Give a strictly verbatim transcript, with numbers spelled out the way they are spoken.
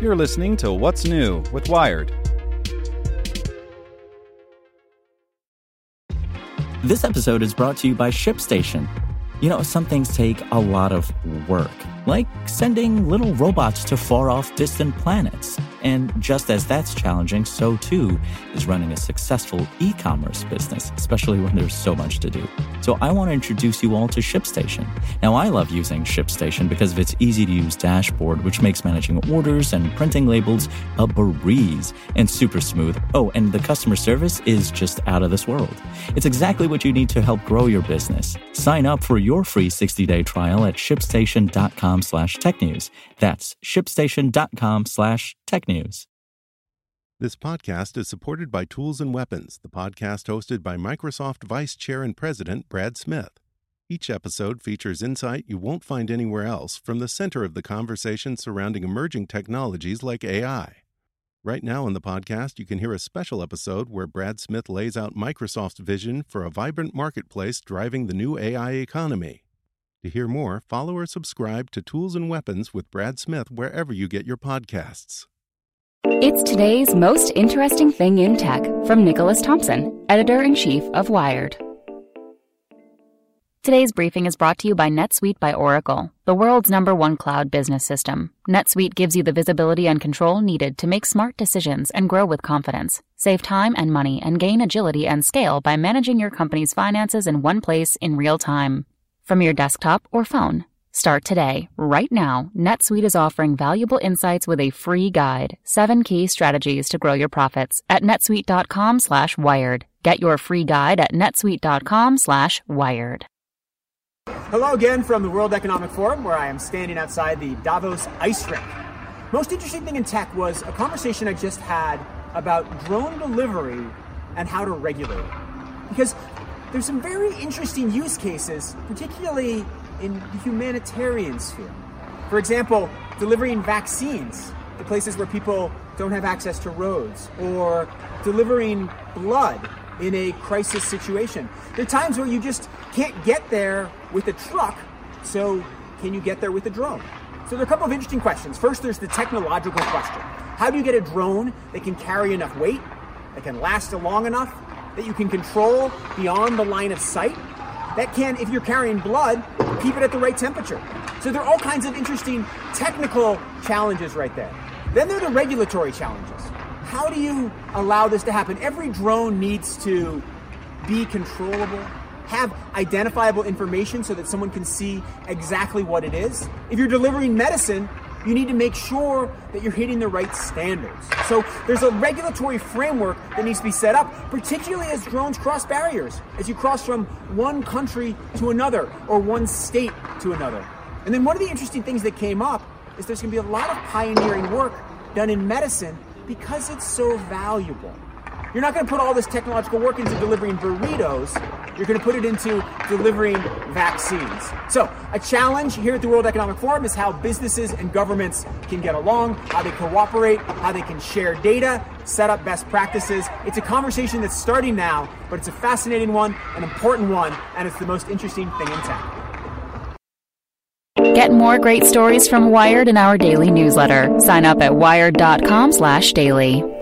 You're listening to What's New with Wired. This episode is brought to you by ShipStation. You know, some things take a lot of work, like sending little robots to far-off distant planets. And just as that's challenging, so too is running a successful e-commerce business, especially when there's so much to do. So I want to introduce you all to ShipStation. Now, I love using ShipStation because of its easy-to-use dashboard, which makes managing orders and printing labels a breeze and super smooth. Oh, and the customer service is just out of this world. It's exactly what you need to help grow your business. Sign up for your free sixty-day trial at shipstation.com slash technews. That's shipstation.com slash technews. This podcast is supported by Tools and Weapons, the podcast hosted by Microsoft Vice Chair and President Brad Smith. Each episode features insight you won't find anywhere else from the center of the conversation surrounding emerging technologies like A I. Right now in the podcast, you can hear a special episode where Brad Smith lays out Microsoft's vision for a vibrant marketplace driving the new A I economy. To hear more, follow or subscribe to Tools and Weapons with Brad Smith wherever you get your podcasts. It's today's most interesting thing in tech from Nicholas Thompson, editor-in-chief of Wired. Today's briefing is brought to you by NetSuite by Oracle, the world's number one cloud business system. NetSuite gives you the visibility and control needed to make smart decisions and grow with confidence. Save time and money and gain agility and scale by managing your company's finances in one place in real time. From your desktop or phone. Start today. Right now, NetSuite is offering valuable insights with a free guide, seven key strategies to grow your profits at netsuite.com slash wired. Get your free guide at netsuite.com slash wired. Hello again from the World Economic Forum, where I am standing outside the Davos ice rink. Most interesting thing in tech was a conversation I just had about drone delivery and how to regulate it. Because there's some very interesting use cases, particularly in the humanitarian sphere. For example, delivering vaccines to places where people don't have access to roads, or delivering blood in a crisis situation. There are times where you just can't get there with a truck, so can you get there with a drone? So there are a couple of interesting questions. First, there's the technological question. How do you get a drone that can carry enough weight, that can last long enough, that you can control beyond the line of sight, that can, if you're carrying blood, keep it at the right temperature? So there are all kinds of interesting technical challenges right there. Then there are the regulatory challenges. How do you allow this to happen? Every drone needs to be controllable, have identifiable information so that someone can see exactly what it is. If you're delivering medicine, you need to make sure that you're hitting the right standards. So there's a regulatory framework that needs to be set up, particularly as drones cross barriers, as you cross from one country to another or one state to another. And then one of the interesting things that came up is there's going to be a lot of pioneering work done in medicine because it's so valuable. You're not going to put all this technological work into delivering burritos. You're going to put it into delivering vaccines. So a challenge here at the World Economic Forum is how businesses and governments can get along, how they cooperate, how they can share data, set up best practices. It's a conversation that's starting now, but it's a fascinating one, an important one, and it's the most interesting thing in tech. Get more great stories from Wired in our daily newsletter. Sign up at wired.com slash daily.